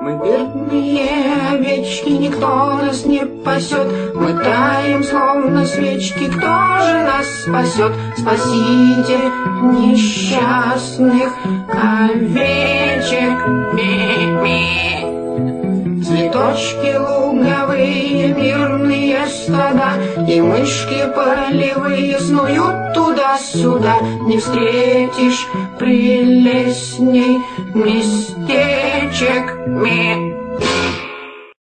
Мы бедные овечки, никто нас не пасет. Мы таем, словно свечки, кто же нас спасет? Спасите несчастных овечек. Ми-ми. Цветочки луговые, мирные стада, и мышки полевые снуют туда-сюда. Не встретишь прелестней местечек. Ми.